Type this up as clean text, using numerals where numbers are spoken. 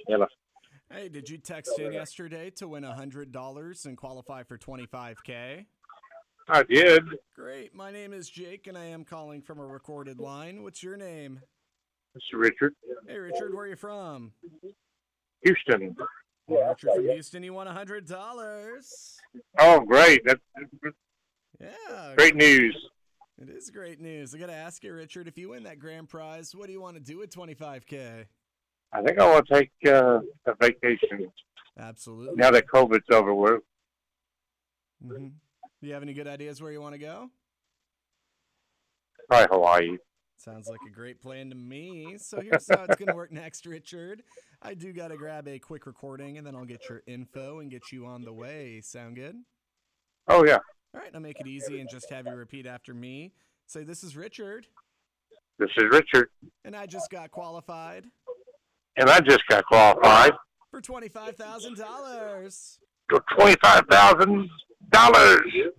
Hello. Hey, did you text in yesterday to win $100 and qualify for 25K? I did. Great. My name is Jake, and I am calling from a recorded line. What's your name? Mr. Richard. Hey, Richard, where are you from? Houston. Hey, Richard from Houston, you won $100. Oh, great. That's Yeah, great news. it is great news. I got to ask you, Richard, if you win that grand prize, what do you want to do with 25K? I think I want to take a vacation Absolutely. now that COVID's over with. Do you have any good ideas where you want to go? Probably Hawaii. Sounds like a great plan to me. So here's how it's going to work next, Richard. I do got to grab a quick recording, and then I'll get your info and get you on the way. Sound good? Oh, yeah. All right, I'll make it easy and just have you repeat after me. Say, this is Richard, This is Richard. and I just got qualified And I just got qualified for $25,000. for $25,000.